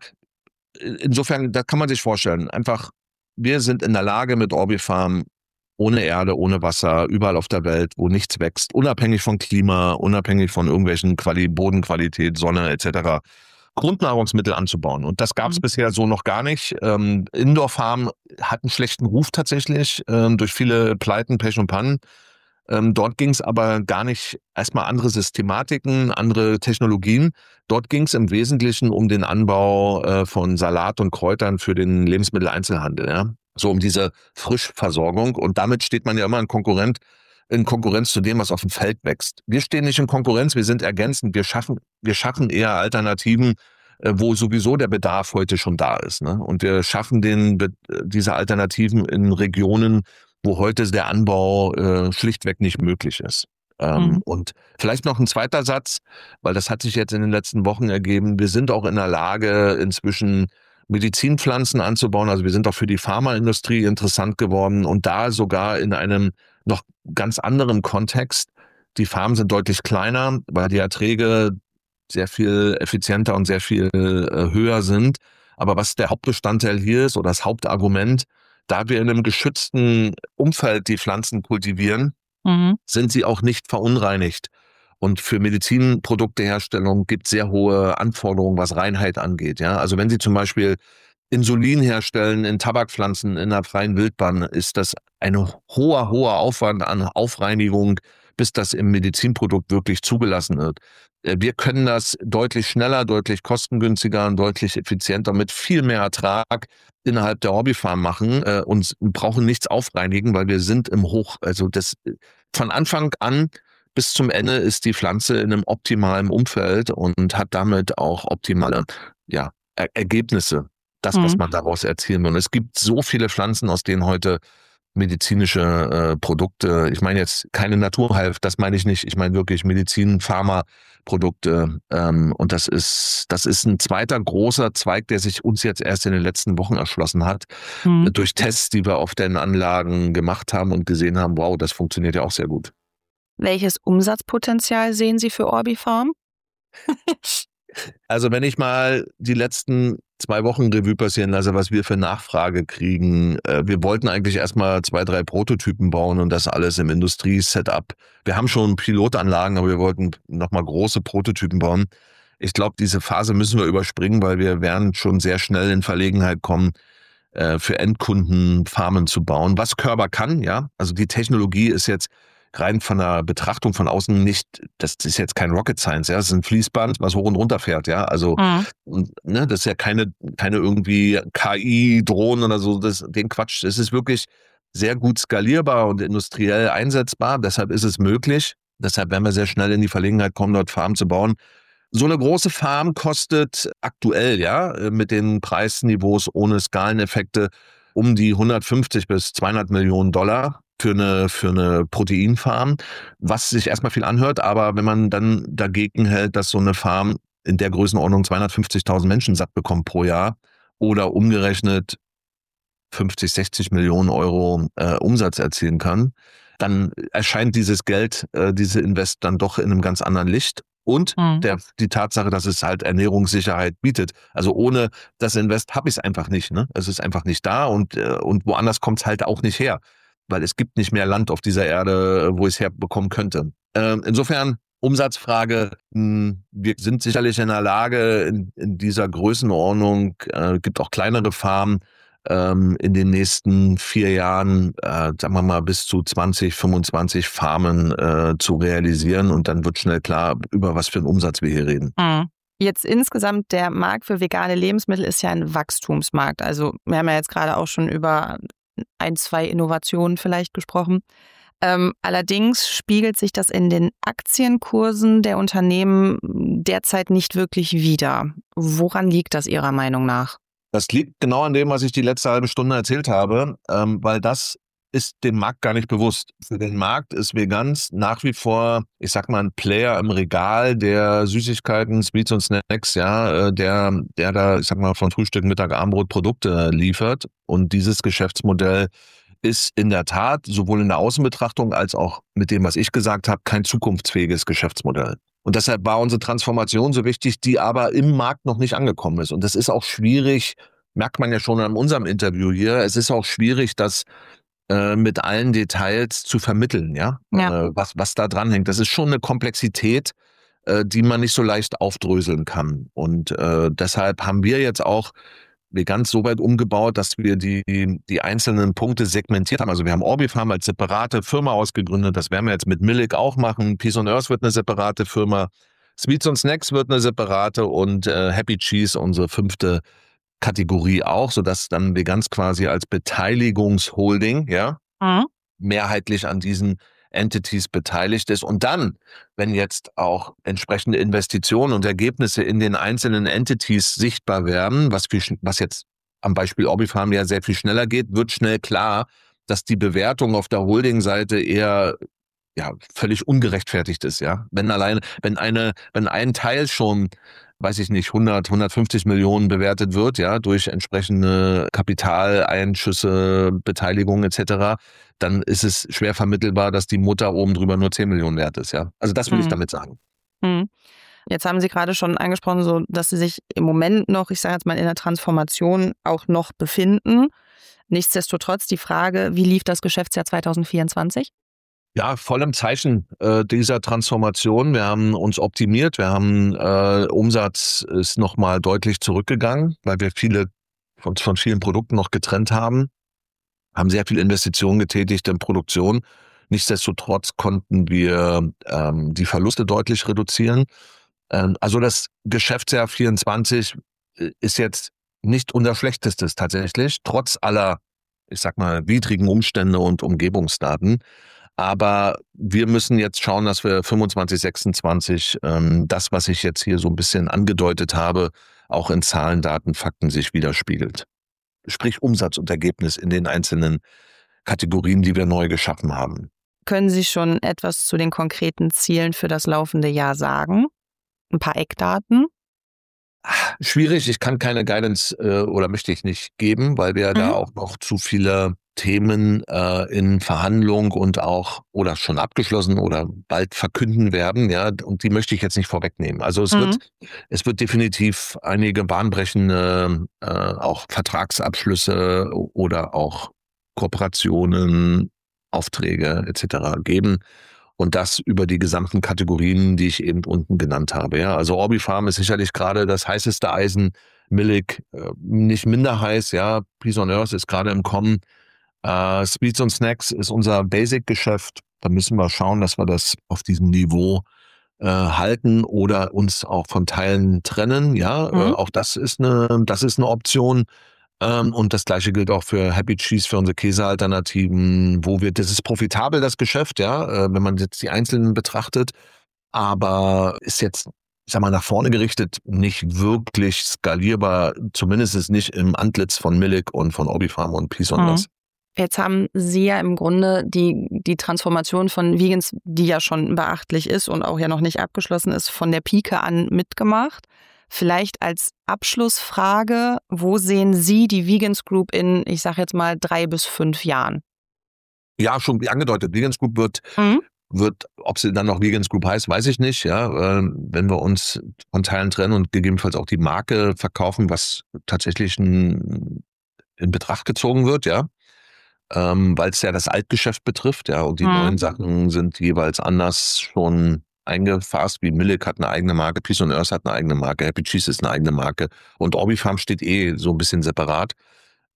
insofern, da kann man sich vorstellen, einfach, wir sind in der Lage mit Orbifarm, ohne Erde, ohne Wasser, überall auf der Welt, wo nichts wächst, unabhängig von Klima, unabhängig von irgendwelchen Quali- Bodenqualität, Sonne et cetera, Grundnahrungsmittel anzubauen. Und das gab es mhm. bisher so noch gar nicht. Ähm, Indoor-Farm hat einen schlechten Ruf tatsächlich, ähm, durch viele Pleiten, Pech und Pannen. Ähm, dort ging es aber gar nicht, erstmal andere Systematiken, andere Technologien. Dort ging es im Wesentlichen um den Anbau äh, von Salat und Kräutern für den Lebensmitteleinzelhandel, ja. So um diese Frischversorgung. Und damit steht man ja immer in Konkurrent, in Konkurrenz zu dem, was auf dem Feld wächst. Wir stehen nicht in Konkurrenz, wir sind ergänzend, wir schaffen, wir schaffen eher Alternativen, äh, wo sowieso der Bedarf heute schon da ist, ne? Und wir schaffen den, diese Alternativen in Regionen, wo heute der Anbau äh, schlichtweg nicht möglich ist. Ähm, mhm. Und vielleicht noch ein zweiter Satz, weil das hat sich jetzt in den letzten Wochen ergeben. Wir sind auch in der Lage, inzwischen Medizinpflanzen anzubauen. Also wir sind auch für die Pharmaindustrie interessant geworden und da sogar in einem noch ganz anderen Kontext. Die Farmen sind deutlich kleiner, weil die Erträge sehr viel effizienter und sehr viel äh, höher sind. Aber was der Hauptbestandteil hier ist oder das Hauptargument, da wir in einem geschützten Umfeld die Pflanzen kultivieren, mhm. sind sie auch nicht verunreinigt. Und für Medizinprodukteherstellung gibt es sehr hohe Anforderungen, was Reinheit angeht. Ja, also wenn Sie zum Beispiel Insulin herstellen in Tabakpflanzen in der freien Wildbahn, ist das ein hoher, hoher Aufwand an Aufreinigung, bis das im Medizinprodukt wirklich zugelassen wird. Wir können das deutlich schneller, deutlich kostengünstiger und deutlich effizienter mit viel mehr Ertrag innerhalb der Hobbyfarm machen äh, und brauchen nichts aufreinigen, weil wir sind im Hoch, also das von Anfang an bis zum Ende ist die Pflanze in einem optimalen Umfeld und hat damit auch optimale ja, er- Ergebnisse. Das, mhm. was man daraus erzielen will. Und es gibt so viele Pflanzen, aus denen heute medizinische äh, Produkte, ich meine jetzt keine Naturheilf, das meine ich nicht, ich meine wirklich Medizin, Pharmaprodukte ähm, und das ist das ist ein zweiter großer Zweig, der sich uns jetzt erst in den letzten Wochen erschlossen hat, mhm. äh, durch Tests, die wir auf den Anlagen gemacht haben und gesehen haben, wow, das funktioniert ja auch sehr gut. Welches Umsatzpotenzial sehen Sie für Orbifarm? Also wenn ich mal die letzten zwei Wochen Revue passieren lasse, was wir für Nachfrage kriegen. Äh, wir wollten eigentlich erstmal zwei, drei Prototypen bauen und das alles im Industrie-Setup. Wir haben schon Pilotanlagen, aber wir wollten nochmal große Prototypen bauen. Ich glaube, diese Phase müssen wir überspringen, weil wir werden schon sehr schnell in Verlegenheit kommen, äh, für Endkunden Farmen zu bauen. Was Körber kann, ja. Also die Technologie ist jetzt rein von der Betrachtung von außen nicht, das ist jetzt kein Rocket Science, ja, das ist ein Fließband, was hoch und runter fährt, ja, also, mhm. und, ne, das ist ja keine, keine irgendwie K I-Drohnen oder so, das, den Quatsch, das ist wirklich sehr gut skalierbar und industriell einsetzbar, deshalb ist es möglich, deshalb werden wir sehr schnell in die Verlegenheit kommen, dort Farmen zu bauen. So eine große Farm kostet aktuell, ja, mit den Preisniveaus ohne Skaleneffekte um die hundertfünfzig bis zweihundert Millionen Dollar. Für eine, für eine Proteinfarm, was sich erstmal viel anhört, aber wenn man dann dagegen hält, dass so eine Farm in der Größenordnung zweihundertfünfzigtausend Menschen satt bekommt pro Jahr oder umgerechnet fünfzig, sechzig Millionen Euro äh, Umsatz erzielen kann, dann erscheint dieses Geld, äh, diese Invest dann doch in einem ganz anderen Licht. Und mhm. der, die Tatsache, dass es halt Ernährungssicherheit bietet. Also ohne das Invest habe ich es einfach nicht. Ne? Es ist einfach nicht da und, äh, und woanders kommt es halt auch nicht her. Weil es gibt nicht mehr Land auf dieser Erde, wo ich es herbekommen könnte. Ähm, insofern, Umsatzfrage, mh, wir sind sicherlich in der Lage, in, in dieser Größenordnung, äh, gibt auch kleinere Farmen, ähm, in den nächsten vier Jahren, äh, sagen wir mal, bis zu zwanzig, fünfundzwanzig Farmen äh, zu realisieren. Und dann wird schnell klar, über was für einen Umsatz wir hier reden. Mhm. Jetzt insgesamt, der Markt für vegane Lebensmittel ist ja ein Wachstumsmarkt. Also wir haben ja jetzt gerade auch schon über ein, zwei Innovationen vielleicht gesprochen. Ähm, allerdings spiegelt sich das in den Aktienkursen der Unternehmen derzeit nicht wirklich wider. Woran liegt das Ihrer Meinung nach? Das liegt genau an dem, was ich die letzte halbe Stunde erzählt habe, ähm, weil das ist dem Markt gar nicht bewusst. Für den Markt ist Veganz nach wie vor, ich sag mal, ein Player im Regal, der Süßigkeiten, Sweets und Snacks, ja, der, der da, ich sag mal, von Frühstück, Mittag, Abendbrot Produkte liefert. Und dieses Geschäftsmodell ist in der Tat sowohl in der Außenbetrachtung als auch mit dem, was ich gesagt habe, kein zukunftsfähiges Geschäftsmodell. Und deshalb war unsere Transformation so wichtig, die aber im Markt noch nicht angekommen ist. Und das ist auch schwierig, merkt man ja schon an unserem Interview hier, es ist auch schwierig, das äh, mit allen Details zu vermitteln, ja, Ja. Äh, was, was da dran hängt. Das ist schon eine Komplexität, äh, die man nicht so leicht aufdröseln kann. Und äh, deshalb haben wir jetzt auch Veganz so weit umgebaut, dass wir die, die einzelnen Punkte segmentiert haben. Also wir haben Orbifarm als separate Firma ausgegründet. Das werden wir jetzt mit Millik auch machen. Peace on Earth wird eine separate Firma. Sweets und Snacks wird eine separate und äh, Happy Cheese, unsere fünfte Kategorie auch, sodass dann Veganz quasi als Beteiligungsholding, ja, Mhm. mehrheitlich an diesen Entities beteiligt ist. Und dann, wenn jetzt auch entsprechende Investitionen und Ergebnisse in den einzelnen Entities sichtbar werden, was, viel, was jetzt am Beispiel Orbifarm ja sehr viel schneller geht, wird schnell klar, dass die Bewertung auf der Holding-Seite eher ja, völlig ungerechtfertigt ist. Ja, wenn alleine, wenn eine, wenn ein Teil schon, weiß ich nicht, hundert, hundertfünfzig Millionen bewertet wird, ja, durch entsprechende Kapitaleinschüsse, Beteiligung et cetera, dann ist es schwer vermittelbar, dass die Mutter oben drüber nur zehn Millionen wert ist, ja. Also das will Mhm. ich damit sagen. Mhm. Jetzt haben Sie gerade schon angesprochen, so, dass Sie sich im Moment noch, ich sage jetzt mal, in der Transformation auch noch befinden. Nichtsdestotrotz die Frage, wie lief das Geschäftsjahr zwanzig vierundzwanzig? Ja, voll im Zeichen äh, dieser Transformation. Wir haben uns optimiert, wir haben äh, Umsatz ist nochmal deutlich zurückgegangen, weil wir viele von, von vielen Produkten noch getrennt haben, haben sehr viel Investitionen getätigt in Produktion. Nichtsdestotrotz konnten wir ähm, die Verluste deutlich reduzieren. Ähm, also das Geschäftsjahr vierundzwanzig ist jetzt nicht unser schlechtestes tatsächlich, trotz aller, ich sag mal, widrigen Umstände und Umgebungsdaten. Aber wir müssen jetzt schauen, dass wir fünfundzwanzig, sechsundzwanzig ähm, das, was ich jetzt hier so ein bisschen angedeutet habe, auch in Zahlen, Daten, Fakten sich widerspiegelt. Sprich Umsatz und Ergebnis in den einzelnen Kategorien, die wir neu geschaffen haben. Können Sie schon etwas zu den konkreten Zielen für das laufende Jahr sagen? Ein paar Eckdaten? Schwierig, ich kann keine Guidance äh, oder möchte ich nicht geben, weil wir mhm. da auch noch zu viele Themen äh, in Verhandlung und auch oder schon abgeschlossen oder bald verkünden werden, ja, und die möchte ich jetzt nicht vorwegnehmen. Also es mhm. wird es wird definitiv einige bahnbrechende äh, auch Vertragsabschlüsse oder auch Kooperationen, Aufträge et cetera geben. Und das über die gesamten Kategorien, die ich eben unten genannt habe. Ja, also Orbifarm ist sicherlich gerade das heißeste Eisen. Millik äh, nicht minder heiß. Ja, Peace on Earth ist gerade im Kommen. Äh, Sweets und Snacks ist unser Basic-Geschäft. Da müssen wir schauen, dass wir das auf diesem Niveau äh, halten oder uns auch von Teilen trennen. Ja, mhm. äh, auch das ist eine, das ist eine Option. Und das Gleiche gilt auch für Happy Cheese, für unsere Käsealternativen, wo wir, das ist profitabel, das Geschäft, ja, wenn man jetzt die einzelnen betrachtet, aber ist jetzt, ich sag mal, nach vorne gerichtet nicht wirklich skalierbar, zumindest ist nicht im Antlitz von Millik und von Orbifarm und Peace on Earth. Jetzt haben Sie ja im Grunde die, die Transformation von Vegans, die ja schon beachtlich ist und auch ja noch nicht abgeschlossen ist, von der Pike an mitgemacht. Vielleicht als Abschlussfrage, wo sehen Sie die Vegans Group in, ich sage jetzt mal, drei bis fünf Jahren? Ja, schon wie angedeutet. Vegans Group wird, mhm. wird, ob sie dann noch Vegans Group heißt, weiß ich nicht. Ja, wenn wir uns von Teilen trennen und gegebenenfalls auch die Marke verkaufen, was tatsächlich in, in Betracht gezogen wird, ja, ähm, weil es ja das Altgeschäft betrifft, ja, und die mhm. neuen Sachen sind jeweils anders schon eingefasst, wie Millik hat eine eigene Marke, Peace on Earth hat eine eigene Marke, Happy Cheese ist eine eigene Marke und Orbifarm steht eh so ein bisschen separat.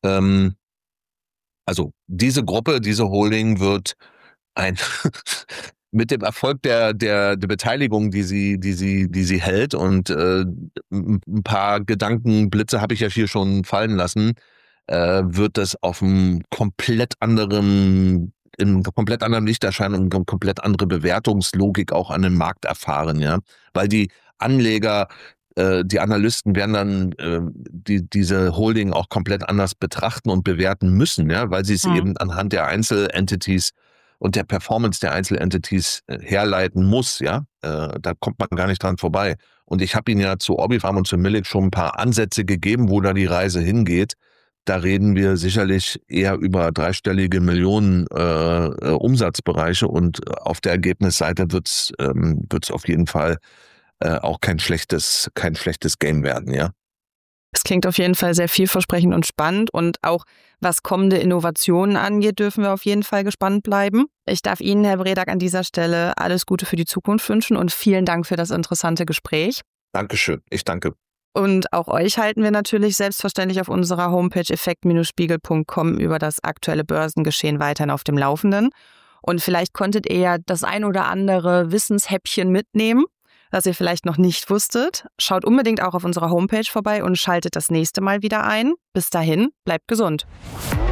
Ähm, also diese Gruppe, diese Holding wird ein mit dem Erfolg der, der, der Beteiligung, die sie, die sie, die sie hält und äh, ein paar Gedankenblitze habe ich ja hier schon fallen lassen, äh, wird das auf einem komplett anderen, in einem komplett anderen Licht erscheinen und eine komplett andere Bewertungslogik auch an den Markt erfahren, ja, weil die Anleger, äh, die Analysten werden dann äh, die diese Holding auch komplett anders betrachten und bewerten müssen, ja, weil sie es mhm. eben anhand der Einzelentities und der Performance der Einzelentities äh, herleiten muss, ja, äh, da kommt man gar nicht dran vorbei. Und ich habe Ihnen ja zu Orbifarm und zu Millik schon ein paar Ansätze gegeben, wo da die Reise hingeht. Da reden wir sicherlich eher über dreistellige Millionen äh, äh, Umsatzbereiche und auf der Ergebnisseite wird's ähm, wird's auf jeden Fall äh, auch kein schlechtes kein schlechtes Game werden, ja. Es klingt auf jeden Fall sehr vielversprechend und spannend und auch was kommende Innovationen angeht, dürfen wir auf jeden Fall gespannt bleiben. Ich darf Ihnen, Herr Bredak, an dieser Stelle alles Gute für die Zukunft wünschen und vielen Dank für das interessante Gespräch. Dankeschön, ich danke. Und auch euch halten wir natürlich selbstverständlich auf unserer Homepage effekt Spiegel Punkt com über das aktuelle Börsengeschehen weiterhin auf dem Laufenden. Und vielleicht konntet ihr ja das ein oder andere Wissenshäppchen mitnehmen, das ihr vielleicht noch nicht wusstet. Schaut unbedingt auch auf unserer Homepage vorbei und schaltet das nächste Mal wieder ein. Bis dahin, bleibt gesund.